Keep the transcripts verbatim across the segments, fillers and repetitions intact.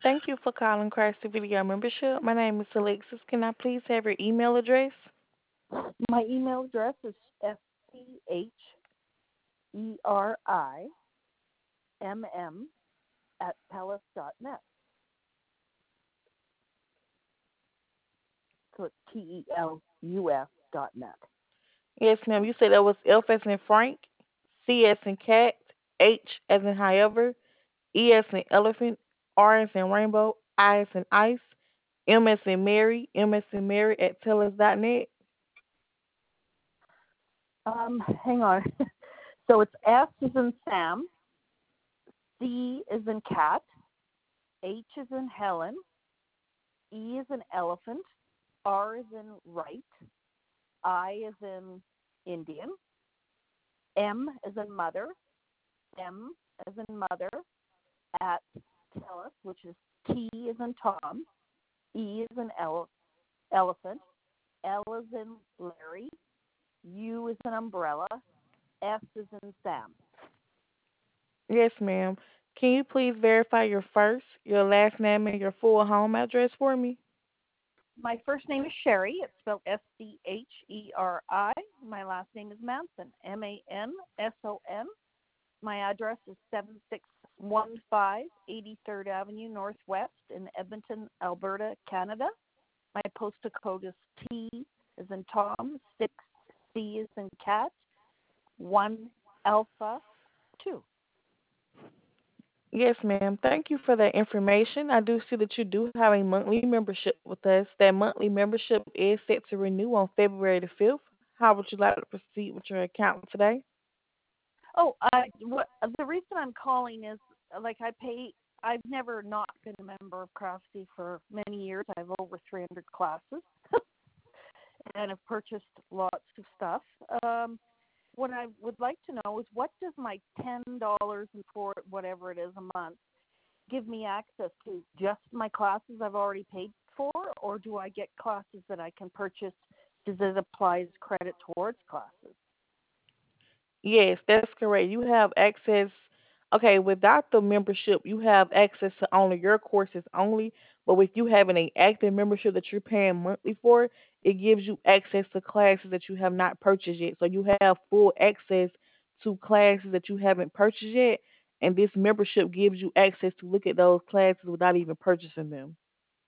Thank you for calling Christ Video Membership. My name is Alexis. Can I please have your email address? My email address is S C H E R I M M at telus dot net. So it's T E L U S dot net. Yes, ma'am. You said that was F as in Frank, C as in cat, H as in however, E as in elephant, R as in rainbow, I as in ice, M as in Mary, M as in Mary at tellus dot net. Um, hang on. So it's S is in Sam, C is in cat, H is in Helen, E is in elephant, R is in right, I is in Indian, M is in mother, M is in mother, at Tellus, which is T is in Tom, E is in ele- elephant, L is in Larry, U is in umbrella, S is in Sam. Yes, ma'am. Can you please verify your first, your last name, and your full home address for me? My first name is Sherry. It's spelled S C H E R I. My last name is Manson, M A N S O N. My address is seven six one five eighty-third Avenue Northwest in Edmonton, Alberta, Canada. My postal code is T as in Tom, six C as in cat, one Alpha two. Yes, ma'am. Thank you for that information. I do see that you do have a monthly membership with us. That monthly membership is set to renew on February the fifth. How would you like to proceed with your account today? Oh, I, what, the reason I'm calling is like I pay. I've never not been a member of Craftsy for many years. I have over three hundred classes, and have purchased lots of stuff. Um, what I would like to know is what does my ten dollars and for whatever it is a month give me access to? Just my classes I've already paid for, or do I get classes that I can purchase? Does it apply as credit towards classes? Yes, that's correct. You have access. Okay, without the membership, you have access to only your courses only. But with you having an active membership that you're paying monthly for, it gives you access to classes that you have not purchased yet. So you have full access to classes that you haven't purchased yet, and this membership gives you access to look at those classes without even purchasing them.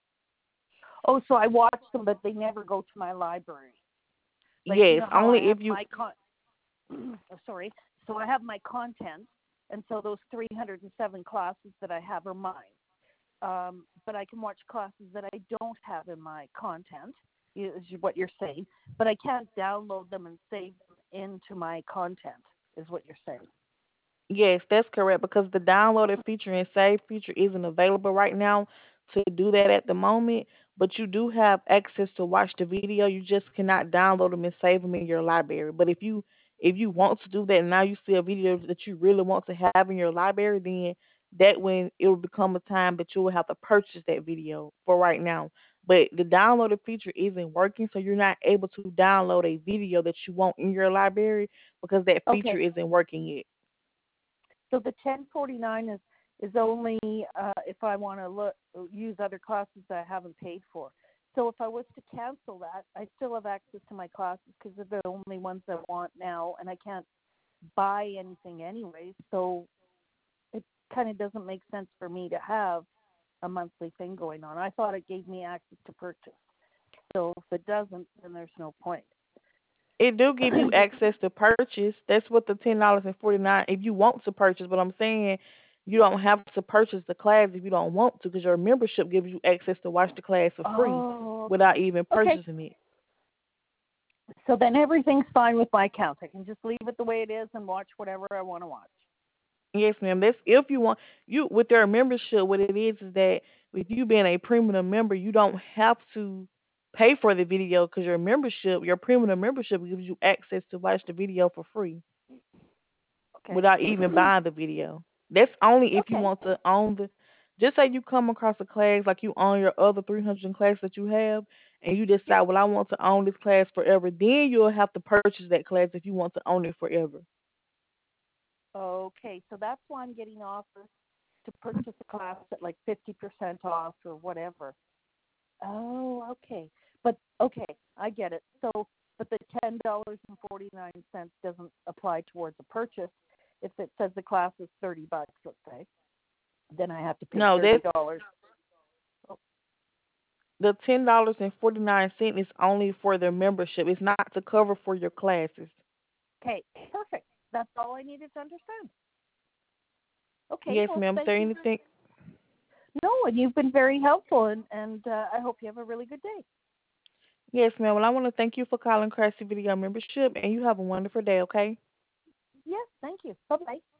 Oh, so I watch them, but they never go to my library. Like, you Yes, know how I only have if you. my con. Oh, sorry. So I have my content, and so those three hundred seven classes that I have are mine. Um, but I can watch classes that I don't have in my content, is what you're saying. But I can't download them and save them into my content, is what you're saying. Yes, that's correct because the downloaded feature and save feature isn't available right now to do that at the moment. But you do have access to watch the video. You just cannot download them and save them in your library. But if you if you want to do that, and now you see a video that you really want to have in your library, then that when it will become a time that you will have to purchase that video for right now. But the downloaded feature isn't working, so you're not able to download a video that you want in your library because that feature Okay. isn't working yet. So the ten forty-nine is is only uh, if I want to look use other classes that I haven't paid for. So if I was to cancel that, I still have access to my classes because they're the only ones I want now, and I can't buy anything anyway. So it kind of doesn't make sense for me to have a monthly thing going on. I thought it gave me access to purchase. So if it doesn't, then there's no point. It do give you access to purchase. That's what the ten dollars and forty nine. If you want to purchase, but I'm saying you don't have to purchase the class if you don't want to, because your membership gives you access to watch the class for free Oh, without even okay. purchasing it. So then everything's fine with my account. I can just leave it the way it is and watch whatever I want to watch. Yes, ma'am. That's if you want you with their membership. What it is is that with you being a premium member, you don't have to pay for the video because your membership, your premium membership, gives you access to watch the video for free Okay. without even buying the video. That's only if you Okay. want to own the. Just say you come across a class like you own your other three hundred classes that you have, and you Yeah. decide, well, I want to own this class forever. Then you'll have to purchase that class if you want to own it forever. Okay. So that's why I'm getting offers to purchase a class at like fifty percent off or whatever. Oh, okay. But okay, I get it. So, but the ten dollars and forty nine cents doesn't apply towards a purchase. If it says the class is thirty bucks, let's say, then I have to pay No, thirty that's dollars. Oh, the ten dollars and forty nine cent is only for their membership. It's not to cover for your classes. okay, perfect. That's all I needed to understand. Okay, Yes, well, ma'am. Is thank there you. anything? No, and you've been very helpful, and and uh, I hope you have a really good day. Yes, ma'am. Well, I want to thank you for calling Craftsy Video Membership, and you have a wonderful day. Okay. Yes, thank you. Bye bye.